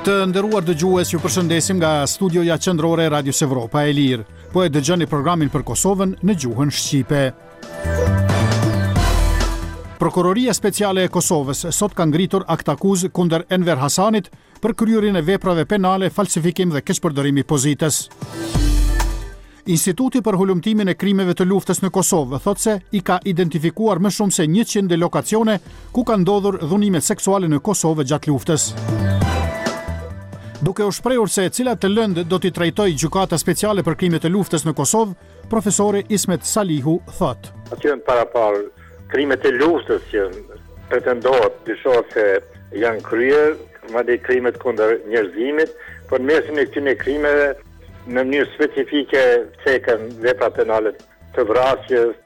Të nderuar dëgjues, ju përshëndesim nga studioja qendrore e Radios Evropa e Lirë. Po e dëgjoni programin për Kosovën në gjuhën shqipe. Prokuroria Speciale e Kosovës sot ka ngritur akt akuz kundër Enver Hasanit për kryerjen e veprave penale, falsifikim dhe keqpërdorim i pozitës. Instituti për hulumtimin e krimeve të luftës në Kosovë thotë se i ka identifikuar më shumë se 100 lokacione ku ka ndodhur dhunime seksuale në Kosovë gjatë luftës. Duke u shprehur se cilat të lëndë do t'i trajtojë gjykata speciale për krimet e luftës në Kosovë, profesori Ismet Salihu thotë: Aty janë parapar krimet e luftës që pretendohet dyshohet se janë kryer, madje krimet kundër njerëzimit, por në mesin e këtyre krimeve në mënyrë specifike cekën vepra penale të vrasjes.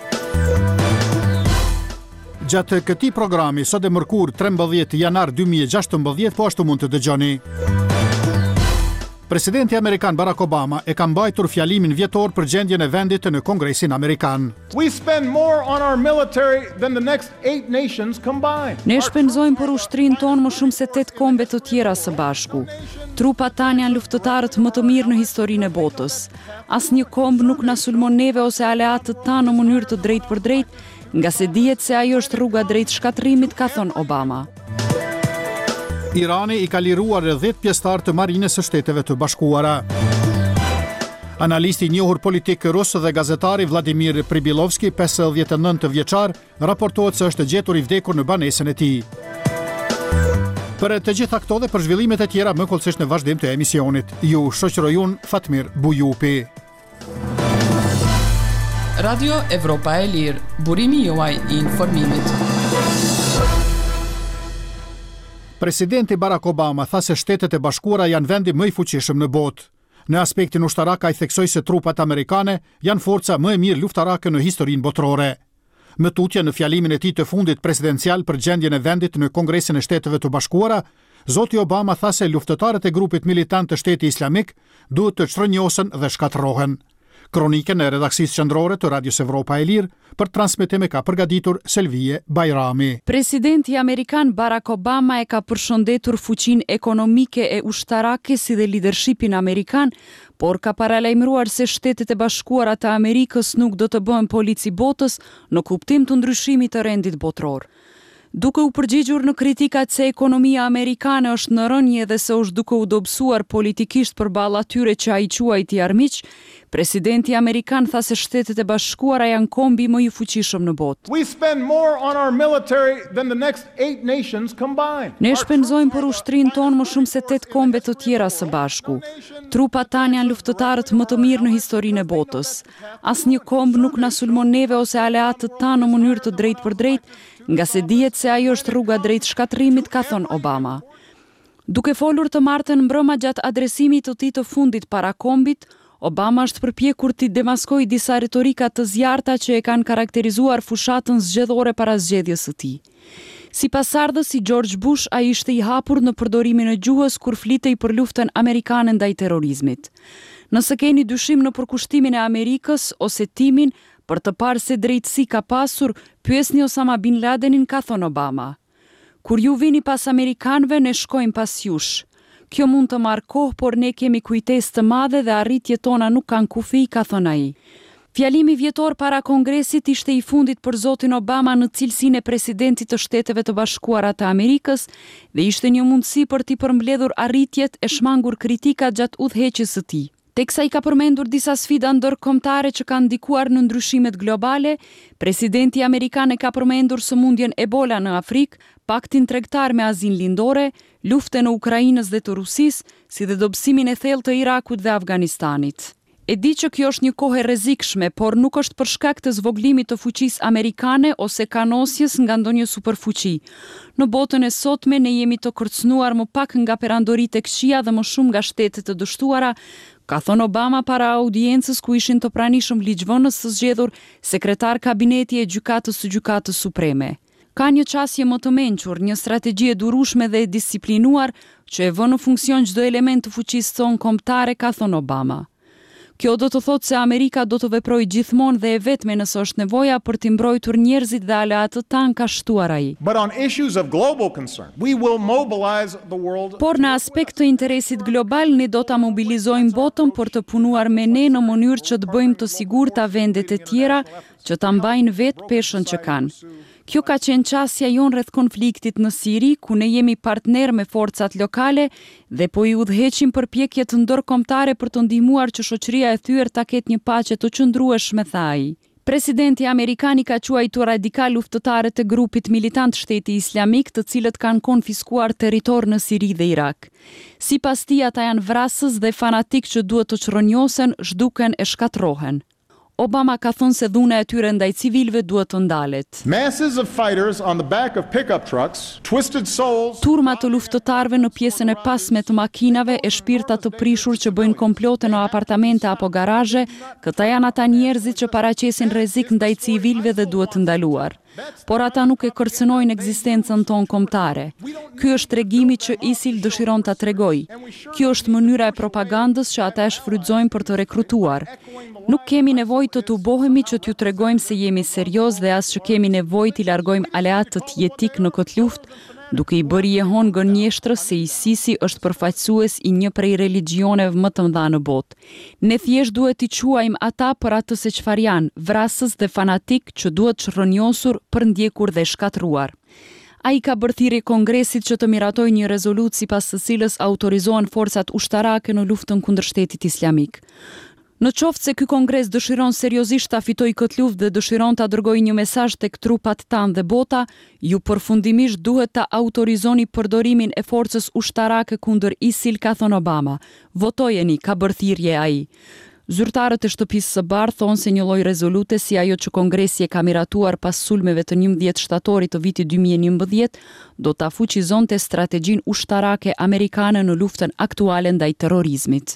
Gjatë këtij programi sot e mërkur 13 janar 2016, po ashtu mund të dëgjoni. Presidenti Amerikan Barack Obama e ka mbajtur fjalimin vjetor për gjendjen e vendit në Kongresin Amerikan. We spend more on our military than the next 8 nations combined. Ne shpenzojmë për ushtrin ton më shumë se 8 kombe të tjera së bashku. Trupat tanë janë luftëtarët më të mirë në historinë e botës. Asnjë komb nuk na sulmon neve ose aleatët tanë në mënyrë të drejtë për drejtë, nga se dihet se ajo është rruga drejt shkatrimit, ka thënë Obama. Irani i ka liruar 10 pjesëtar të Marinës së Shteteve të Bashkuara. Analisti i njohur politik rus dhe gazetari Vladimir Pribilovski, 59 vjeçar, raportohet se është gjetur i vdekur në banesën e tij. Për të gjitha këto dhe për zhvillimet e tjera më kollësisht në vazhdim të emisionit, ju shoqëroj unë Fatmir Bujupi. Radio Evropa e Lirë, burimi juaj i informimit. Presidenti Barack Obama tha se Shtetet e Bashkuara janë vendi më i fuqishëm në botë. Në aspektin ushtarak ai theksoi se trupat amerikane janë forca më e mirë luftarake në historinë botërore. Më tutje në fjalimin e tij të fundit presidencial për gjendjen e vendit në Kongresin e Shteteve të Bashkuara, zoti Obama tha se luftëtarët e grupit militant të Shtetit Islamik duhet të çrënjosen dhe shkatërrohen. Kronikën e redaksisë qendrore të Radios Evropa e Lirë për transmetim e ka përgatitur Selvie Bajrami. Presidenti Amerikan Barack Obama e ka përshëndetur fuqinë ekonomike e ushtarake si dhe leadershipin amerikan, por ka paralajmëruar se Shtetet e Bashkuara të Amerikës nuk do të bëhen polici botës në kuptim të ndryshimit të rendit botëror. Duke u përgjigjur në kritikat se ekonomia amerikane është në rënje dhe se është duke u dobësuar politikisht përballë atyre që ai quajti armiq, presidenti amerikan tha se Shtetet e Bashkuara janë kombi më i fuqishëm në botë. We spend more on our military than the next 8 nations combined. Ne shpenzojmë për ushtrin ton më shumë se 8 kombe të tjera së bashku. Trupat tanë janë luftëtarët më të mirë në historinë e botës. Asnjë komb nuk na sulmon neve ose aleatët tanë në mënyrë të drejtë për drejtë, nga se dihet se ajo është rruga drejt shkatrimit, ka thënë Obama. Duke folur të martën mbrëma gjatë adresimit të tij të fundit para kombit, Obama është përpjekur t'i demaskojë disa retorika të zjarrta që e kanë karakterizuar fushatën zgjedhore para zgjedhjes së tij. Sipas ardhës si George Bush, ai ishte i hapur në përdorimin e gjuhës kur flitej për luftën amerikane ndaj terrorizmit. Nëse keni dyshim në përkushtimin e Amerikës ose timin për të parë se drejtësi ka pasur, pyesni Osama Bin Ladenin, ka thënë Obama. Kur ju vini pas amerikanëve, ne shkojmë pas jush. Kjo mund të marrë kohë, por ne kemi kujtesë të madhe dhe arritjet tona nuk kanë kufi, ka thënë ai. Fjalimi vjetor para Kongresit ishte i fundit për zotin Obama në cilësinë e presidentit të Shteteve të Bashkuara të Amerikës dhe ishte një mundësi për t'i përmbledhur arritjet e shmangur kritika gjatë udhëheqjes së tij. Teksa i ka përmendur disa sfida ndërkombëtare që kanë ndikuar në ndryshimet globale, presidenti amerikan e ka përmendur sëmundjen Ebola në Afrikë, paktin tregtar me Azinë Lindore, luftën e Ukrainës dhe të Rusisë, si dhe dobësimin e thellë të Irakut dhe Afganistanit. E di që kjo është një kohë e rrezikshme, por nuk është për shkak të zvoglimit të fuqisë amerikane ose kanosjes nga ndonjë superfuqi. Në botën e sotme ne jemi të kërcënuar më pak nga perandoritë e këqija dhe më shumë nga shtetet të dështuara, ka thënë Obama para audiencës ku ishin të pranishëm ligjvënës së zgjedhur sekretar kabineti e gjykatës së Gjykatës Supreme. Ka një qasje më të mençur, një strategji e durueshme dhe e disiplinuar që e vën në funksion çdo element të fuqisë tonë kombëtare, ka thënë Obama. Kjo do të thotë se Amerika do të veprojë gjithmonë dhe e vetme nëse është nevoja për të mbrojtur njerëzit dhe aleatët tanë, ka shtuar ai. But on issues of global concern, we will mobilize the world. Por në aspekt të interesit global, ne do ta mobilizojmë botën për të punuar me ne në mënyrë që të bëjmë të sigurta vendet e tjera që ta mbajnë vetë peshën që kanë. Kjo ka qenë qasja jonë rreth konfliktit në Siri, ku ne jemi partner me forcat lokale dhe po i udhëheqim përpjekjet ndërkombëtare për të ndihmuar që shoqëria e thyer ta ketë një paqe të qëndrueshme, tha ai. Presidenti amerikan i ka quajtur radikal luftëtarët e grupit militant Shteti Islamik, të cilët kanë konfiskuar territor në Siri dhe Irak. Sipas tij, ata janë vrasës dhe fanatik që duhet të çrronjosen, zhduken e shkatrohen. Obama ka thënë se dhuna e tyre ndaj civilëve duhet të ndalet. Masses of fighters on the back of pickup trucks, twisted souls. Turma të luftëtarëve në pjesën e pasme të makinave e shpirta të prishur që bëjnë komplote në apartamente apo garazhe, këta janë ata njerëzit që paraqesin rrezik ndaj civilëve dhe duhet të ndaluar. Por ata nuk e kërcënojnë ekzistencën tonë kombëtare. Ky është tregimi që ISIL dëshiron ta tregojë. Kjo është mënyra e propagandës që ata e shfrytëzojnë për të rekrutuar. Nuk kemi nevojë të tubohemi që t'ju tregojmë se jemi serioz dhe as që kemi nevojë t'i largojmë aleatët jetik në këtë luftë, duke i bërë jehon gënjeshtrës se ISIS-i është përfaqësues i një prej religioneve më të mëdha në botë. Ne thjesht duhet t'i quajmë ata për atë se çfarë janë, vrasës dhe fanatik që duhet çrronjosur, përndjekur dhe shkatruar. Ai ka bërthirrje Kongresit që të miratojë një rezolutë sipas së cilës autorizohen forcat ushtarake në luftën kundër Shtetit Islamik. Në qoftë se ky kongres dëshiron seriozisht ta fitojë këtë luftë dhe dëshiron ta dërgojë një mesazh tek trupat tanë dhe bota, ju përfundimisht duhet ta autorizoni përdorimin e forcës ushtarake kundër ISIL, ka thënë Obama. Votojeni, ka bërthirrje ai. Zyrtarët e Shtëpisë së Bardhë thonë se një lloj rezolute si ajo që Kongresi e ka miratuar pas sulmeve të 11 shtatorit të vitit 2011 do ta fuqizonte strategjinë ushtarake amerikane në luftën aktuale ndaj terrorizmit.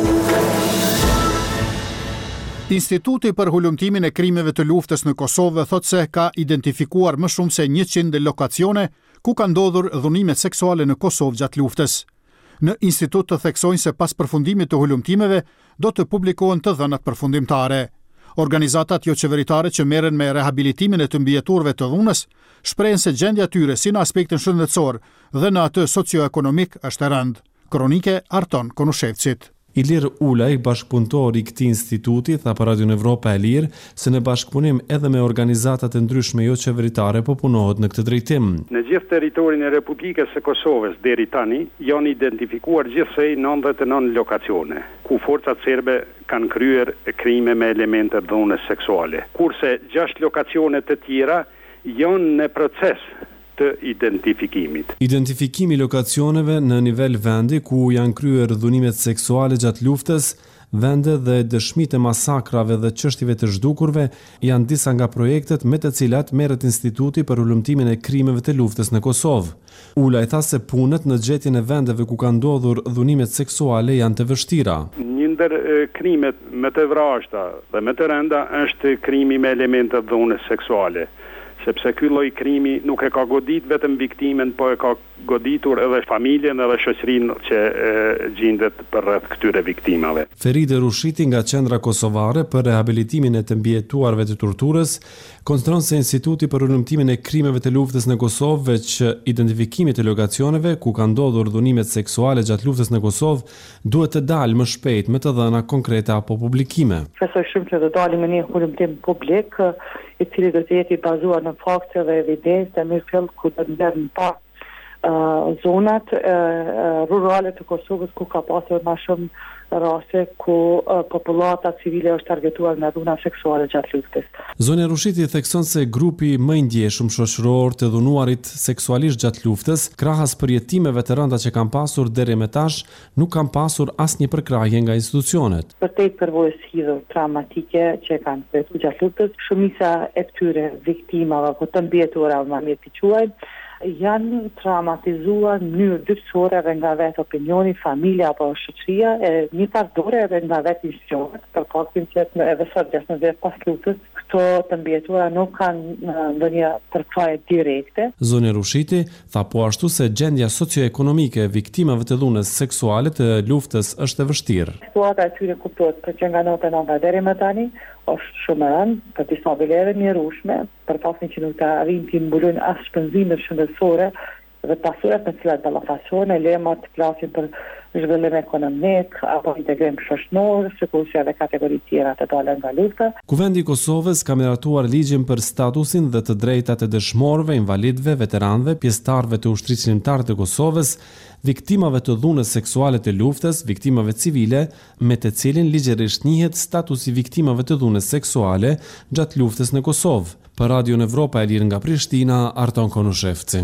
Instituti për hulumtimin e krimeve të luftës në Kosovë thotë se ka identifikuar më shumë se 100 lokacione ku ka ndodhur dhunimet seksuale në Kosovë gjatë luftës. Në institut të theksojnë se pas përfundimit të hulumtimeve do të publikohen të dhënat përfundimtare. Organizatat jo qeveritare që merren me rehabilitimin e të mbijeturve të dhunës shprehen se gjendja tyre si në aspektin shëndetësor dhe në atë socioekonomik është e rëndë. Kronike Arton Konushevcit. Ilir Ulaj, bashkëpunëtor i këtij instituti, tha për Radio Evropa e Lirë se në bashkëpunim edhe me organizatat e ndryshme jo qeveritare po punohet në këtë drejtim. Në gjithë territorin e Republikës së Kosovës deri tani janë identifikuar gjithsej 99 lokacione ku forcat serbe kanë kryer krime me elemente dhunës seksuale, kurse 6 lokacione të tjera janë në proces të identifikimit. Identifikimi lokacioneve në nivel vendi ku janë kryer dhunimet seksuale gjatë luftës, vende dhe dëshmitë e masakrave dhe çështjeve të zhdukurve janë disa nga projektet me të cilat merret Instituti për hulumtimin e krimeve të luftës në Kosovë. Ulaj tha se punët në gjetjen e vendeve ku kanë ndodhur dhunimet seksuale janë të vështira. Një ndër krimet më të vrashta dhe më të rënda është krimi me elemente dhunës seksuale, sepse ky lloj krimi nuk e ka godit vetëm viktimen, po e ka goditur edhe familjen edhe shoqërinë që gjendet përreth këtyre viktimave. Feride Rushiti nga Qendra Kosovare për rehabilitimin e të mbijetuarve të torturës konsideron se Instituti për hulumtimin e krimeve të luftës në Kosovë veç identifikimit të lokacioneve ku kanë ndodhur dhunimet seksuale gjatë luftës në Kosovë duhet të dalë më shpejt me të dhëna konkrete apo publikime. Shpresoj shumë që do dalim me një hulumtim publik i cili do të jetë i bazuar në fakte dhe evidencë, mirë fill ku do të mbledh pa zonat rurale të Kosovës ku ka pasur më shumë raste ku popullata civile është targetuar nga dhuna seksuale gjatë luftës. Zonja Rushiti thekson se grupi më i ndjeshëm shoqëror të dhunuarit seksualisht gjatë luftës, krahas përjetimeve të rënda që kanë pasur deri më tash, nuk kanë pasur asnjë përkrahje nga institucionet. Vërtet përvojës hidhur traumatike që kanë përjetuar gjatë luftës, shumica e këtyre viktimave apo të mbijetura, më mirë të quajmë, janë traumatizuar në mënyrë dyftësore edhe nga vetë opinioni, familja apo shoqëria, e një pardore edhe nga vetë institucionet, për faktin që edhe sot 16 pas luftës, këto të mbjetura nuk kanë ndonjë përkraje direkte. Zonja Rushiti tha po ashtu se gjendja socioekonomike e viktimave të dhunës seksuale të luftës është e vështirë. Situata e tyre kuptohet për që nga notë nënta deri më tani është shumë e rëndë, për disa vlerë mjerueshme, për faktin që nuk të arrin të mbulojnë as shpenzimet shëndetësore dhe pasurat me cilat ballafasohen, lema të plasin për zhvillim ekonomik apo integrim shoqëror, sikurse edhe kategori tjera të dalën nga lufta. Kuvendi i Kosovës ka miratuar ligjin për statusin dhe të drejtat e dëshmorëve, invalidëve, veteranëve, pjesëtarëve të ushtrisë shqiptare të Kosovës, viktimave të dhunës seksuale të luftës, viktimave civile, me të cilin ligjërisht njihet statusi viktimave të dhunës seksuale gjatë luftës në Kosovë. Për Radion Evropa e Lirë nga Prishtina, Arton Konushevci.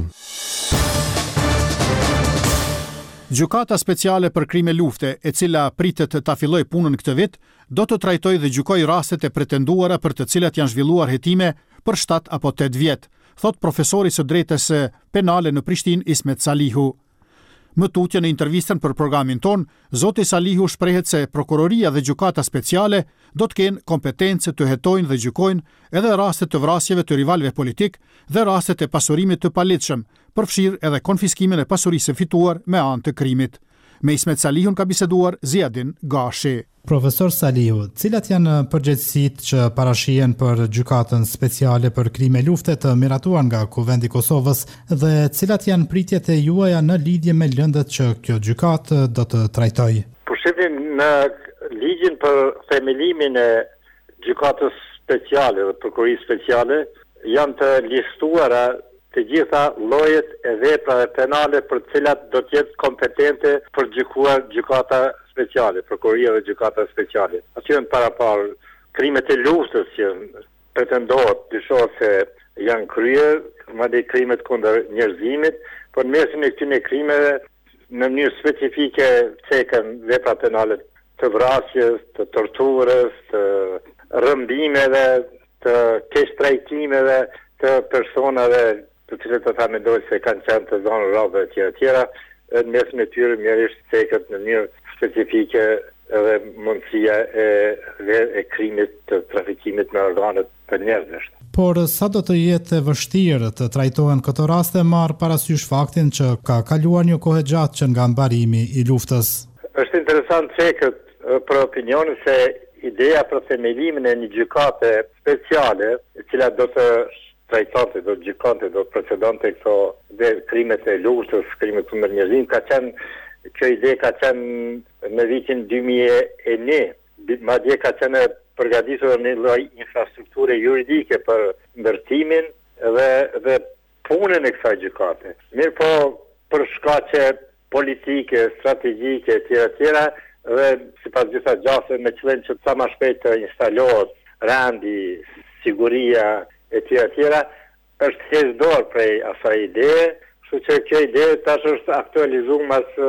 Gjykata speciale për krime lufte, e cila pritet ta filloj punën këtë vit, do të trajtojë dhe gjykojë rastet e pretenduara për të cilat janë zhvilluar hetime për 7 apo 8 vjet, thot profesori së drejtës penale në Prishtinë Ismet Salihu. Më tutje në intervistën për programin ton, zoti Salihu shprehet se prokuroria dhe gjykata speciale do të kenë kompetencë të hetojnë dhe gjykojnë edhe rastet të vrasjeve të rivalëve politik dhe rastet e pasurimit të palitshëm, përfshirë edhe konfiskimin e pasurisë së fituar me anë të krimit. Me Ismet Salihun ka biseduar Ziadin Gashi. Profesor Salihu, cilat janë përgjegjësitë që parashihen për gjykatën speciale për krime lufte të miratuar nga Kuvendi i Kosovës dhe cilat janë pritjet e juaja në lidhje me lëndët që kjo gjykatë do të trajtojë? Përshifim në ligjin për themelimin e gjykatës speciale dhe prokurorisë speciale janë të listuara të gjitha llojet e veprave penale për të cilat do të jetë kompetente për gjykuar gjykata speciale, prokuroria dhe gjykata speciale. Aty janë parapar krimet e luftës që pretendohet, dyshohet se janë kryer, madje krimet kundër njerëzimit, por në mesin e këtyre krimeve në mënyrë specifike cekën vepra penale të vrasjes, të torturës, të rrëmbimeve, të keqtrajtimeve të personave të cilët ata mendojnë se kanë qenë të zonë rrave e tjera, në mesin e tyre mjerisht cekët në mënyrë specifike edhe mundësia e krimit të trafikimit me organet të njerëzish. Por sa do të jetë e vështirë të trajtohen këto raste marr parasysh faktin që ka kaluar një kohë gjatë që nga mbarimi i luftës? Është interesant cekët për opinionin se ideja për themelimin e një gjykate speciale, e cila do të trajtonte, do të gjykonte, do të procedonte këto dhe krimet e luftës, krimet kundër njerëzimit, kjo ide ka qenë në vitin 2001, madje ka qenë përgatitur një lloj infrastrukture juridike për ndërtimin dhe punën e kësaj gjykate. Mirë po, për shkaqe politike, strategjike, tjera, dhe sipas disa gjase me qëllim që sa më shpejt të instalohet rendi, siguria e tjera, është hequr dorë prej asaj ide, kështu që kjo ide tash është aktualizuar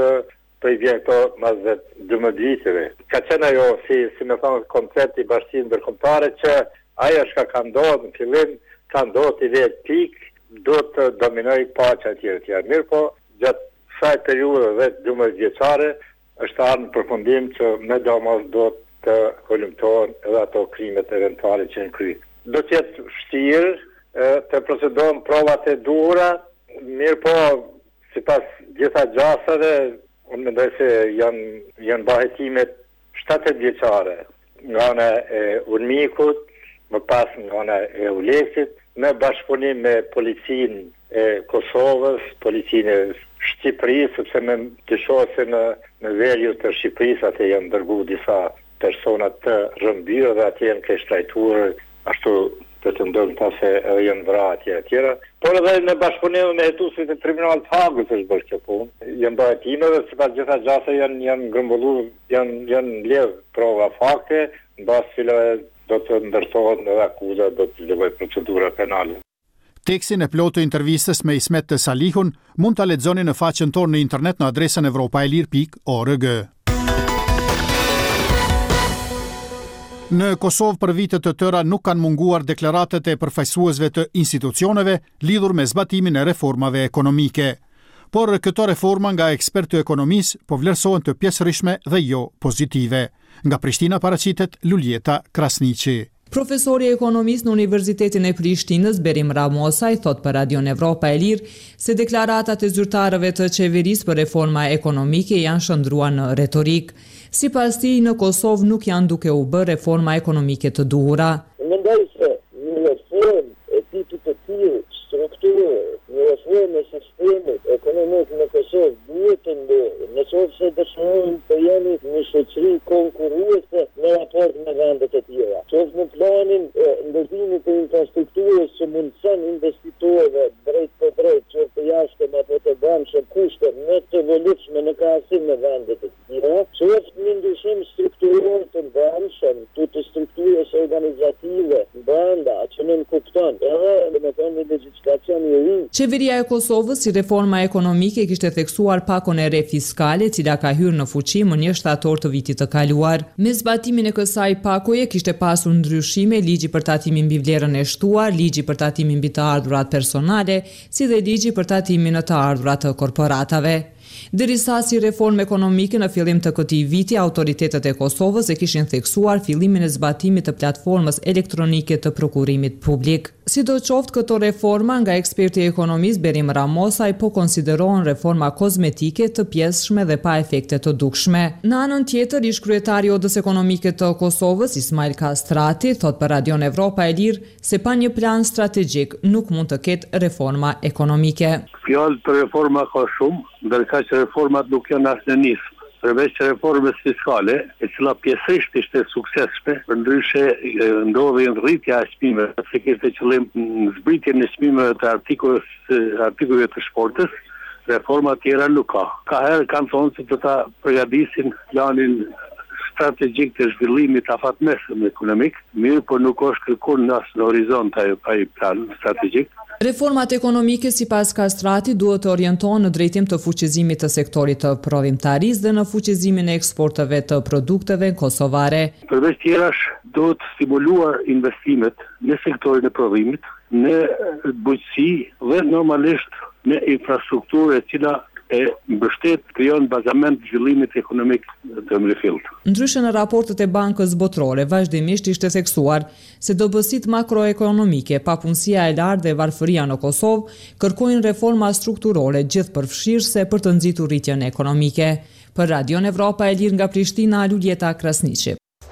mas 12 viteve. Ka qenë ajo si më thonë koncepti i bashkisë ndërkombëtare që ajo është ka ndodhur në fillim, ka ndodhur i vetë pik, do të dominoj paqja tjera. Mirë po, gjatë kësaj periudhe vetë 12 vjeçare është ardhur në përfundim që me domos do të hulumtohen edhe ato krimet eventuale që janë kryer. Do të jetë vështirë të procedohen provat e duhura, mirë po, sipas gjitha gjasave, unë mendoj se janë bahetimet 7 vjeçare, nga ana e Urmikut, më pas nga ana e Uleksit, me bashkëpunim me policinë e Kosovës, policinë e Shqipërisë, sepse me dyshohet se në velju të Shqipërisë atë janë dërguar disa persona të rrëmbyer dhe atë janë keqtrajtuar, ashtu pretendojnë ta se janë vrarë tjera. Por edhe në bashkëpunim me hetuesit e Tribunalit të Hagës është bërë kjo punë. Janë bahitime dhe sipas gjitha gjase janë grumbullur, janë mbledh prova fakte, mbas cilave do të ndërtohet edhe akuza, do të zhvillohet procedura penale. Tekstin e plotë të intervistës me Ismet Salihun mund ta lexoni në faqen tonë në internet në adresën evropaelir.org. Në Kosovë për vite të tëra nuk kanë munguar deklaratet e përfaqësuesve të institucioneve lidhur me zbatimin e reformave ekonomike. Por këto reforma nga ekspertë të ekonomisë po vlerësohen të pjesërishtme dhe jo pozitive. Nga Prishtina paraqitet Luljeta Krasniqi. Profesori ekonomist në Universitetin e Prishtinës, Berim Ramosaj, thot për Radion Evropa e Lirë se deklaratat e zyrtarëve të qeverisë për reforma ekonomike janë shndruar në retorik. Sipas tij, në Kosovë nuk janë duke u bërë reforma ekonomike të duhura. Mendoj se një reformë e tipit të tillë strukturë, një reformë e sistemit ekonomik në Kosovë duhet të ndodhë, nëse dëshirojmë të jemi një shoqëri konkurruese në raport me vendet e tjera. Qoftë në planin e ndërtimit të infrastrukturës që mundson investitorëve drejt për drejt, qoftë të jashtëm apo të brendshëm, kushte më të volitshme në krahasim me vendet e tjera, qoftë një ndryshim strukturor të brendshëm, të strukturës organizative brenda që nuk kupton, edhe me një legjislacion i ri. Qeveria e Kosovës si reforma ekonomike kishte theksuar pakon e re fiskale, cila ka hyrë në fuqi më 1 shtator të vitit të kaluar. Me zbatimin e kësaj pakoje kishte pasur ndryshime ligji për tatimin mbi vlerën e shtuar, ligji për tatimin mbi të ardhurat personale, si dhe ligji për tatimin në të ardhurat të korporatave. Derisa si reformë ekonomike në fillim të këtij viti, autoritetet e Kosovës e kishin theksuar fillimin e zbatimit të platformës elektronike të prokurimit publik. Sidoqoftë, këto reforma nga eksperti ekonomist Berim Ramosaj po konsiderohen reforma kozmetike të pjesshme dhe pa efekte të dukshme. Në anën tjetër, ish kryetari i Odës Ekonomike të Kosovës, Ismail Kastrati, thot për Radion Evropa e Lirë se pa një plan strategjik nuk mund të ketë reforma ekonomike. Fjalë për reforma ka shumë, ndërsa që reformat nuk janë as në nismë. Përveç reformës fiskale, e cila pjesërisht ishte suksesshme, përndryshe ndodhi rritja e çmimeve, se kishte qëllim zbritjen e çmimeve të artikujve të shportës, reforma tjera nuk ka. Ka herë kanë thonë se do ta përgatisin planin strategjik të zhvillimit afatmesëm ekonomik, mirë po nuk është kërkuar në horizont ai plan strategjik. Reformat ekonomike sipas Kastrati duhet të orientohen në drejtim të fuqizimit të sektorit të prodhimtarisë dhe në fuqizimin e eksporteve të produkteve kosovare. Përveç tjerash, duhet stimuluar investimet në sektorin e prodhimit, në bujqësi dhe normalisht në infrastrukturë e cila e mbështet krijon bazament zhvillimit ekonomik të mërifillt. Ndryshe në raportet e Bankës Botërore, vazhdimisht ishte theksuar se dobësitë makroekonomike, papunësia e lartë dhe varfëria në Kosovë kërkojnë reforma strukturore gjithëpërfshirëse për të nxitur rritjen ekonomike. Për Radion Evropa e Lirë nga Prishtina, Luljeta Krasniqi.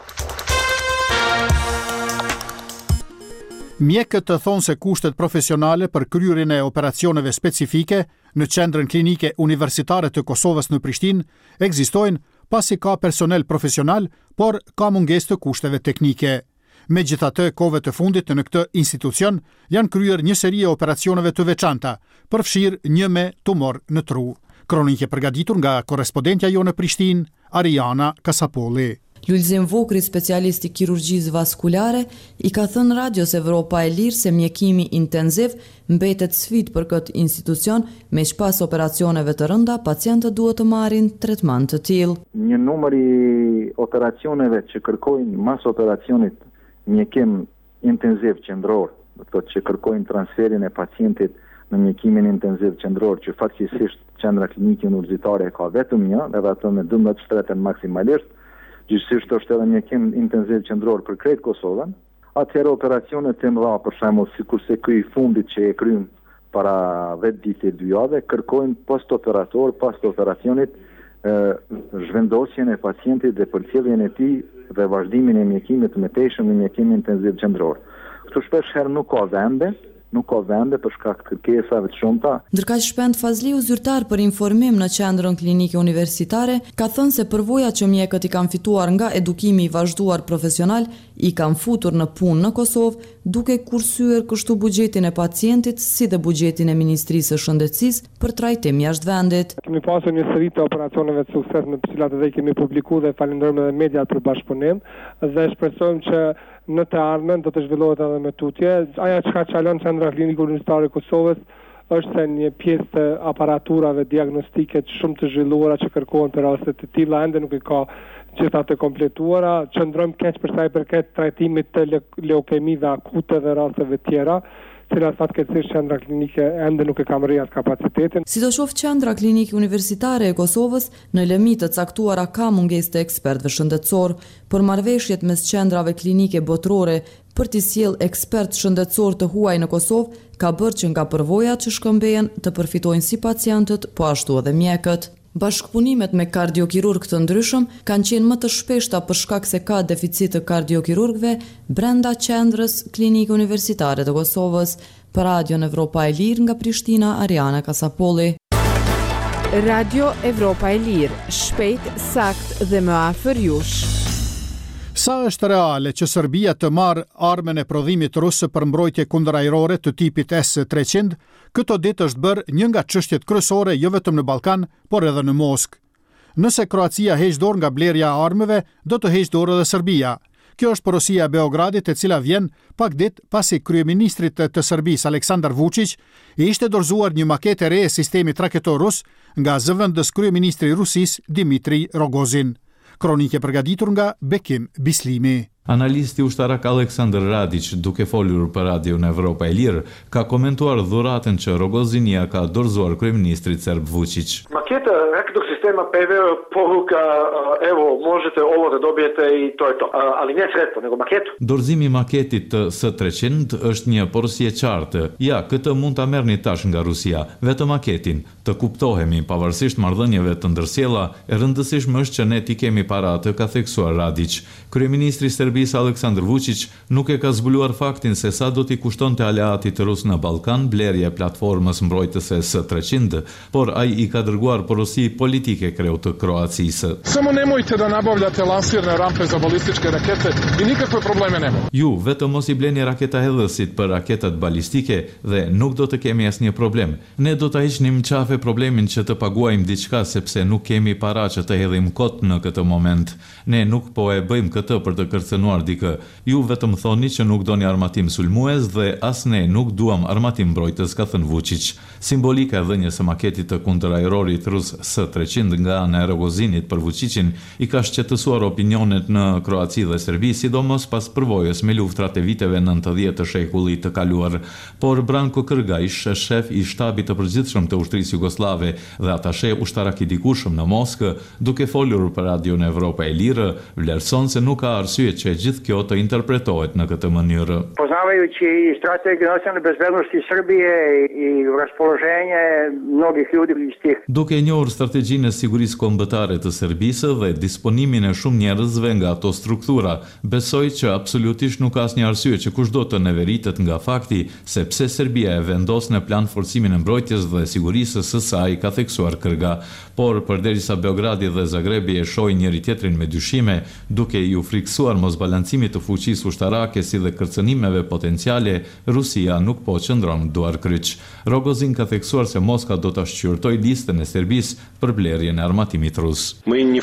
Mjekët të thonë se kushtet profesionale për kryerjen e operacioneve specifike në qendrën klinike universitare të Kosovës në Prishtinë ekzistojnë pasi ka personel profesional, por ka mungesë të kushteve teknike. Megjithatë, kohëve të fundit në këtë institucion janë kryer një seri e operacioneve të veçanta, përfshirë një me tumor në tru. Kronikë përgatitur nga korrespondentja jo në Prishtinë, Ariana Kasapolli. Lulzim Vukri, specialist i kirurgjisë vaskulare, i ka thënë Radios Evropa e Lirë se mjekimi intenziv mbetet sfidë për këtë institucion, me që pas operacioneve të rënda, pacientët duhet të marrin tretman të tillë. Një numër i operacioneve që kërkojnë mas operacionit mjekim intenziv qendror, do të thotë që kërkojnë transferin e pacientit në mjekimin intenziv qendror, që fatkesisht qendra klinike universitare ka vetëm një, edhe ato me 12 shtreten maksimalisht. Gjithsesi është edhe mjekim intenziv qendror për krejt Kosovën. Atëherë operacionet e mëdha, për shembull, sikurse ky i fundit që e krym para 10 ditë 2 javë, kërkojnë post-operator, pas operacionit zhvendosjen e pacientit dhe përcjelljen e tij dhe vazhdimin e mjekimit të mëtejshëm në mjekim intenziv qendror. Kështu shpesh herë nuk ka vende për shkak të kërkesave të shumta. Ndërkaq Shpend Fazliu, zyrtar për informim në qendrën klinike universitare, ka thënë se përvojat që mjekët i kanë fituar nga edukimi i vazhduar profesional i kanë futur në punë në Kosovë, duke kursyer kështu buxhetin e pacientit si dhe buxhetin e Ministrisë së Shëndetësisë për trajtim jashtë vendit. Kemi pasur një seri të operacioneve të sukses në të cilat edhe kemi publikuar dhe falenderojmë edhe mediat për bashkëpunim dhe shpresojmë që në të ardhmen do të zhvillohet edhe me tutje. Aja çka çalon qendra klinike universitare e Kosovës është se një pjesë të aparaturave diagnostike shumë të zhvilluara që kërkohen për raste të tilla ende nuk i ka gjitha të kompletuara, qëndrojmë keq për sa i përket trajtimit të leukemive akute dhe rasteve tjera, cilat fatkeqësisht qendra klinike ende nuk e ka mërriat kapacitetin. Sidoqoftë qendra klinike universitare e Kosovës në limit të caktuara ka mungesë të ekspertëve shëndetësor, por marrëveshjet mes qendrave klinike botërore për t'i sjellë ekspert shëndetësor të huaj në Kosovë ka bërë që nga përvojat që shkëmbehen të përfitojnë si pacientët, po ashtu edhe mjekët. Bashkëpunimet me kardiokirurg të ndryshëm kanë qenë më të shpeshta për shkak se ka deficit të kardiokirurgëve brenda qendrës klinike universitare të Kosovës. Për Radion Evropa e Lirë nga Prishtina, Ariana Kasapolli. Radio Evropa e Lirë, shpejt, sakt dhe më afër jush. Sa është reale që Serbia të marrë armën e prodhimit rusë për mbrojtje kundërajrore të tipit S-300, këto ditë është bërë një nga çështjet kryesore jo vetëm në Ballkan, por edhe në Moskë. Nëse Kroacia heq dorë nga blerja e armëve, do të heq dorë edhe Serbia. Kjo është porosia e Beogradit, e cila vjen pak ditë pasi kryeministrit të Serbisë Aleksandar Vučić i ishte dorëzuar një maketë e re e sistemit raketor rus nga zëvendës kryeministri i Rusisë Dmitri Rogozin. Kronike përgatitur nga Bekim Bislimi. Analisti ushtarak Aleksandar Radić, duke folur për Radion Evropa e Lirë, ka komentuar dhuratën që Rogozin ja ka dorëzuar kryeministrit serb Vučić. Maketa raketnog sistema PV poruka, evo, možete ovo da dobijete i to je to. Ali ne sredstvo, nego maketu. Dorëzimi i maketit të S-300 është një porosie qartë. Ja, këtë mund ta merrni tash nga Rusia, vetëm maketin. Të kuptohemi, pavarësisht marrëdhënieve të ndërsjella, e rëndësishme është që ne t'i kemi para të, ka theksuar Radić. Kryeministri Serbisë Aleksandar Vučić nuk e ka zbuluar faktin se sa do t'i kushtonte aleatit rus në Ballkan blerja e platformës mbrojtëse S-300, por ai i ka dërguar porosi politike kreu të Kroacisë. Samo nemojte da nabavljate lansirne rampe za balističke rakete i nikakve probleme nema. Ju vetëm mos i bleni raketa hedhësit për raketat balistike dhe nuk do të kemi asnjë problem. Ne do ta hiqnim qafe problemin që të paguajmë diçka sepse nuk kemi para që të hedhim kot në këtë moment. Ne nuk po e bëjmë këtë për të kërcënuar dikë. Ju vetëm thoni që nuk doni armatim sulmues dhe as ne nuk duam armatim mbrojtës, ka thënë Vučić. Simbolika e dhënies së maketit të kundërajrorit rus S-300 nga ana e Rogozinit për Vučićin i ka shqetësuar opinionet në Kroaci dhe Serbi, sidomos pas përvojës me luftrat e viteve 90 të shekullit të kaluar. Por Branko Krgaj, shef i shtabit të përgjithshëm të ushtrisë jugoslave dhe atashe ushtarak i dikushëm në Moskë, duke folur për Radion Evropa e Lirë, vlerëson se nuk ka arsye që gjithë kjo të interpretohet në këtë mënyrë. Poznavajući i strategiju nacionalne bezbednosti Srbije i raspoloženje mnogih ljudi iz tih. Duke njohur strategjinë e sigurisë kombëtare të Serbisë dhe disponimin e shumë njerëzve nga ato struktura, besoj që absolutisht nuk ka asnjë arsye që kushdo të neveritet nga fakti se pse Serbia e vendos në plan forcimin e mbrojtjes dhe sigurisë së saj, ka theksuar Krga. Por përderisa Beogradi dhe Zagrebi e shohin njëri tjetrin me dyshime, duke ju friksuar mosbalancimit të fuqisë ushtarake si dhe kërcënimeve potenciale, Rusia nuk po qëndron duar kryq. Rogozin ka theksuar se Moska do ta shqyrtoj listën e Serbisë për blerjen e armatimit rus.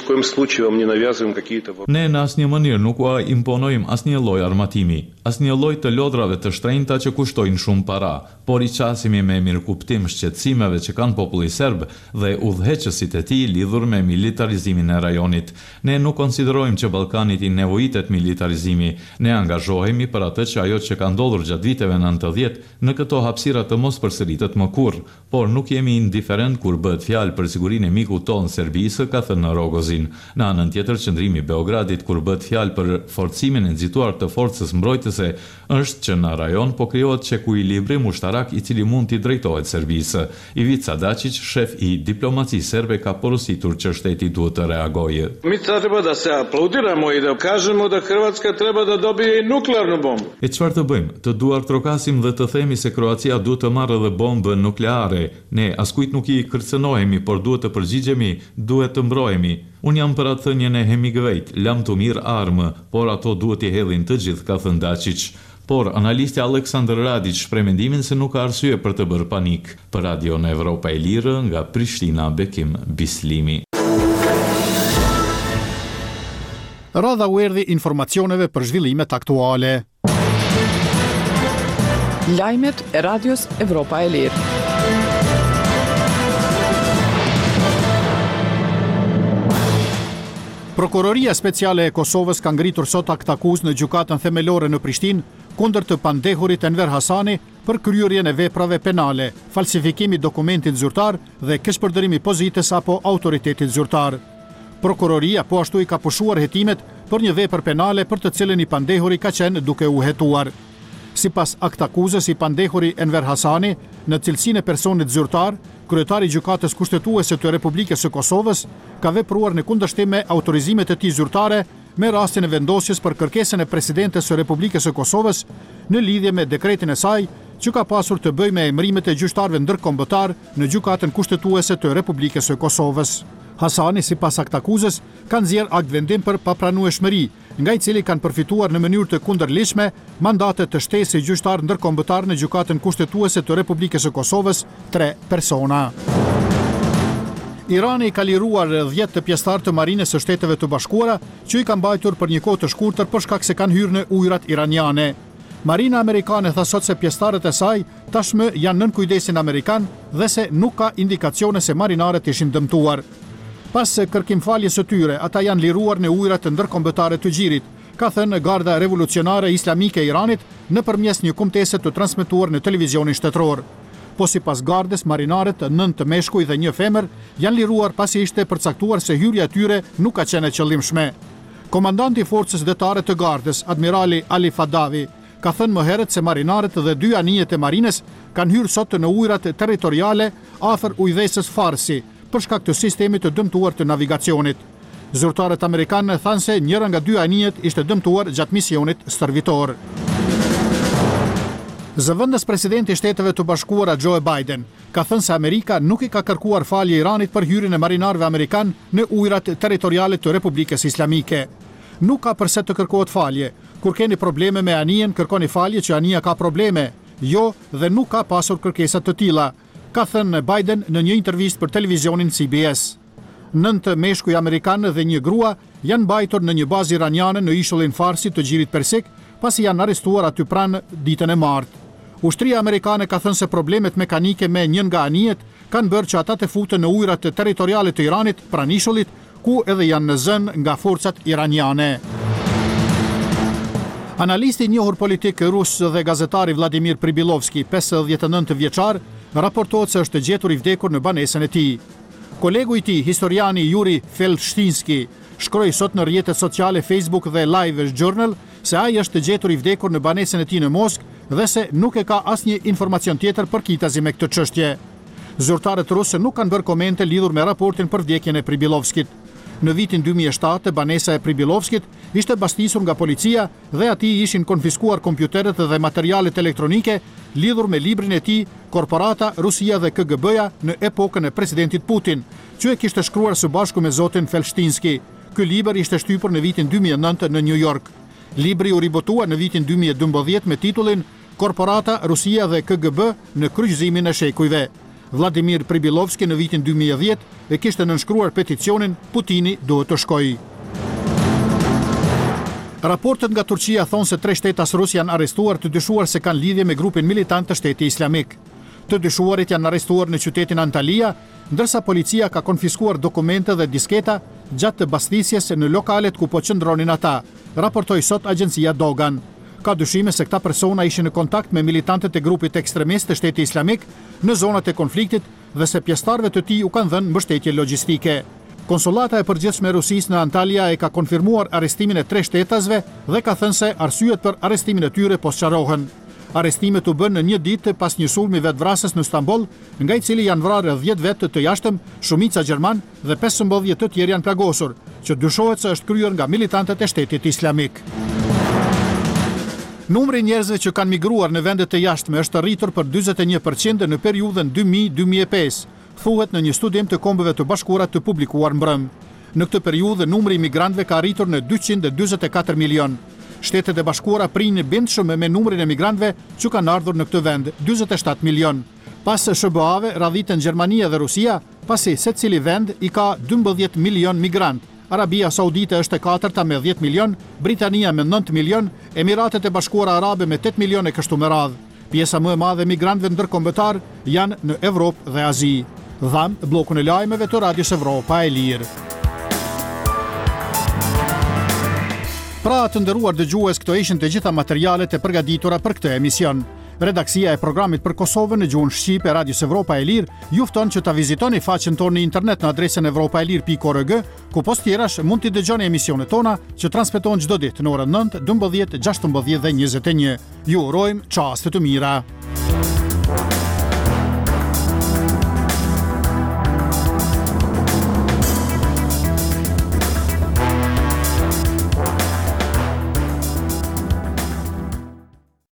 Ne në asnjë mënyrë nuk u imponojmë asnjë lloj armatimi, asnjë lloj të lodrave të shtrenjta që kushtojnë shumë para, por i qasimi me mirëkuptim shqetësimeve që kanë populli serb dhe udhëheqësit e tij lidhur me militarizimin e rajonit. Ne nuk konsiderojmë që Ballkanit i nevojitet militarizimi. Ne angazhohemi për atë që ajo që ka ndodhur gjatë viteve 90 në këto hapësira të mos përsëritet më kurrë, por nuk jemi indiferent kur bëhet fjalë për sigurinë e mikut tonë Serbisë, ka thënë Rogozin. Në anën tjetër, qëndrimi i Beogradit kur bëhet fjalë për forcimin e nxituar të forcës mbrojtëse është që në rajon po krijohet ekuilibrim ushtarak i cili mund t'i drejtohet Serbisë. Ivica Dačić, shef i diplomacisë serbe, ka porositur që shteti duhet të reagojë. Mi treba da se aplaudiramo i da kažemo da Hrvatska treba da dobije i nuklearnu bombu. E çfarë të bëjmë? Të duar trokasim dhe të themi se Kroacia duhet të marrë edhe bombën nukleare. Ne askujt nuk i kërcënohemi, por duhet të përgjigjemi, duhet të mbrohemi. Unë jam për atë thënien e Hemingwayt, lam të mirë armë, por ato duhet i hedhin të gjithë, ka thënë Dačić. Por analisti Aleksandar Radić shpreh mendimin se nuk ka arsye për të bërë panik. Për Radion Evropa e Lirë nga Prishtina, Bekim Bislimi. Radha u erdhi informacioneve për zhvillimet aktuale. Lajmet e Radios Evropa e Lirë. Prokuroria Speciale e Kosovës ka ngritur sot aktakuzë në gjykatën themelore në Prishtinë kundër të pandehurit Enver Hasani për kryerjen e veprave penale, falsifikimi dokumentit zyrtar dhe keqpërdorimi pozitës apo autoritetit zyrtar. Prokuroria po ashtu i ka pushuar hetimet për një vepër penale për të cilën i pandehuri ka qenë duke u hetuar. Sipas aktakuzës, i pandehuri Enver Hasani, në cilësinë e personit zyrtar, kryetari i gjykatës kushtetuese të Republikës së Kosovës, ka vepruar në kundërshtim me autorizimet e tij zyrtare me rastin e vendosjes për kërkesën e presidentes së Republikës së Kosovës në lidhje me dekretin e saj që ka pasur të bëjë me emërimet e gjyqtarëve ndërkombëtar në gjykatën kushtetuese të Republikës së Kosovës. Hasani, sipas aktakuzës, ka nxjerr akt vendim për papranueshmëri, nga i cili kanë përfituar në mënyrë të kundërligjshme mandate të shtesë si gjyqtar ndërkombëtar në gjykatën kushtetuese të Republikës së Kosovës 3 persona. Irani ka liruar 10 të pjesëtarë të Marinës së Shteteve të Bashkuara që i kanë mbajtur për një kohë të shkurtër për shkak se kanë hyrë në ujërat iraniane. Marina amerikane tha sot se pjesëtarët e saj tashmë janë nën kujdesin amerikan dhe se nuk ka indikacione se marinarët ishin dëmtuar. Pas kërkimfaljes së tyre, ata janë liruar në ujërat ndërkombëtare të Gjirit, ka thënë Garda Revolucionare Islamike e Iranit nëpërmjes një kumtese të transmetuar në televizionin shtetëror. Po sipas gardës, marinarët 9 meshkuj dhe 1 femër janë liruar pasi ishte përcaktuar se hyrja e tyre nuk ka qenë e qëllimshme. Komandanti i forcës detare të gardës, admirali Ali Fadavi, ka thënë më herët se marinarët dhe 2 anijet e marinës kanë hyrë sot në ujërat territoriale afër ujëdhesës Farsi për shkak të sistemit të dëmtuar të navigacionit. Zyrtarët amerikanë thanë se njëra nga 2 anijet ishte dëmtuar gjatë misionit stërvitor. Zëvendës presidenti i Shteteve të Bashkuara Joe Biden ka thënë se Amerika nuk i ka kërkuar falje Iranit për hyrjen e marinarëve amerikan në ujërat territoriale të Republikës Islamike. Nuk ka përse të kërkohet falje. Kur keni probleme me anijen, kërkoni falje që anija ka probleme. Jo, dhe nuk ka pasur kërkesa të tilla, ka thënë Biden në një intervistë për televizionin CBS. 9 meshkuj amerikanë dhe 1 grua janë mbajtur në një bazë iraniane në ishullin Farsi të Gjirit Persik, pasi janë arrestuar aty pranë ditën e martë. Ushtria amerikane ka thënë se problemet mekanike me një nga anijet kanë bërë që ata të futen në ujërat territoriale të Iranit pranë ishullit, ku edhe janë në zënë nga forcat iraniane. Analisti i njohur politik rus dhe gazetari Vladimir Pribilovski, 59 vjeçar, raportohet se është gjetur i vdekur në banesën e tij. Kolegu i tij, historiani Yuri Felshtinski, shkroi sot në rrjetet sociale Facebook dhe Live Journal se ai është gjetur i vdekur në banesën e tij në Moskë dhe se nuk e ka asnjë informacion tjetër përkitazi me këtë çështje. Zyrtarët rusë nuk kanë bërë komente lidhur me raportin për vdekjen e Pribilovskit. Në vitin 2007, banesa e Pribilovskit ishte bastisur nga policia dhe atij ishin konfiskuar kompjuteret dhe materialet elektronike lidhur me librin e tij Korporata, Rusia dhe KGB-ja në epokën e presidentit Putin, që e kishte shkruar së bashku me zotin Felshtinski. Ky libër ishte shtypur në vitin 2009 në New York. Libri u ribotua në vitin 2012 me titullin Korporata, Rusia dhe KGB në kryqëzimin e shekujve. Vladimir Pribilovski në vitin 2010 e kishte nënshkruar peticionin Putini duhet të shkojë. Raportet nga Turqia thonë se 3 shtetas rus janë arrestuar të dyshuar se kanë lidhje me grupin militant të Shteti Islamik. Të dyshuarit janë arrestuar në qytetin Antalya, ndërsa policia ka konfiskuar dokumente dhe disketa gjatë të basthisjes në lokalet ku po qëndronin ata, raportoi sot agjencia Dogan. Ka dyshime se këta persona ishin në kontakt me militantët e grupit ekstremist të Shteti Islamik në zonat e konfliktit dhe se pjesëtarëve të tij u kanë dhënë mbështetje logjistike. Konsullata e përgjithshme e Rusisë në Antalya e ka konfirmuar arrestimin e 3 shtetasve dhe ka thënë se arsyet për arrestimin e tyre po sqarohen. Arrestimet u bën në një ditë pas një sulmi vetvrasës në Stamboll, nga i cili janë vrarë 10 vetë të jashtëm, shumica gjerman dhe 15 të tjerë janë plagosur, që dyshohet se është kryer nga militantët e Shtetit Islamik. Numri i njerëzve që kanë migruar në vende të jashtme është rritur për 41% në periudhën 2000-2005, thuhet në një studim të Kombeve të Bashkuara të publikuar mbrëm. Në këtë periudhë numri i migrantëve ka arritur në 244 milion. Shtetet e Bashkuara prinë bindshëm me numrin e migrantëve që kanë ardhur në këtë vend, 47 milion. Pas SBA-ve radhiten Gjermania dhe Rusia, pasi secili vend i ka 12 milion migrantë. Arabia Saudite është e 4-ta me 10 milion, Britania me 9 milion, Emiratet e Bashkuara Arabe me 8 milion e kështu me radhë. Pjesa më e madhe e migrantëve ndërkombëtar janë në Evropë dhe Azi. Dham blokun e lajmeve të Radios Evropa e Lirë. Pra të nderuar dëgjues, këto ishin të gjitha materialet e përgatitura për këtë emision. Redaksia e programit për Kosovën në gjuhën shqipe e Radios Evropa e Lirë ju fton që ta vizitoni faqen tonë në internet në adresën evropaelir.org, ku post tjerash mund t'i dëgjoni emisionet tona që transmetohen çdo ditë në orën 9, 12, 16 dhe 21. Ju urojmë çaste të mira.